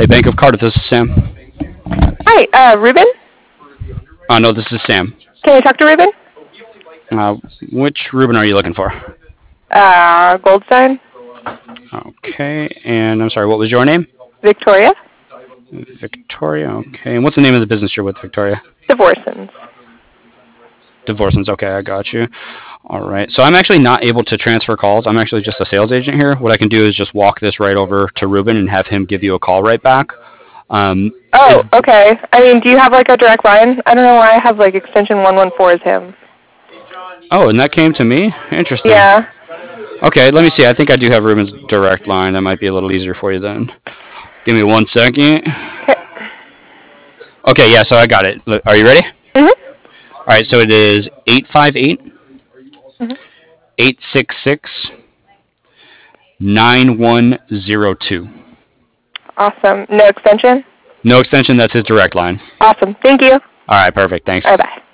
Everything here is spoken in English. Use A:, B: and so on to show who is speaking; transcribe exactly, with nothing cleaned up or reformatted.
A: Bank of Cardiff. This is Sam.
B: Hi, uh, Ruben?
A: Uh, no, this is Sam.
B: Can I talk to Ruben?
A: Uh, which Ruben are you looking for?
B: Uh, Goldstein?
A: Okay, and I'm sorry, what was your name?
B: Victoria?
A: Victoria, okay. And what's the name of the business you're with, Victoria?
B: Divorcens.
A: Divorcens, okay, I got you. All right, so I'm actually not able to transfer calls. I'm actually just a sales agent here. What I can do is just walk this right over to Ruben and have him give you a call right back. Um,
B: Oh,
A: is,
B: okay. I mean, do you have, like, a direct line? I don't know why I have, like, extension one one four as him.
A: Oh, and that came to me? Interesting.
B: Yeah.
A: Okay, let me see. I think I do have Ruben's direct line. That might be a little easier for you then. Give me one second.
B: Okay.
A: Okay, yeah, so I got it. Are you ready?
B: Mm-hmm.
A: All right, so it is eight five eight,
B: Mm-hmm.
A: eight six six, nine one zero two.
B: Awesome. No extension?
A: No extension, that's his direct line.
B: Awesome. Thank you.
A: All right, perfect. Thanks.
B: Bye-bye.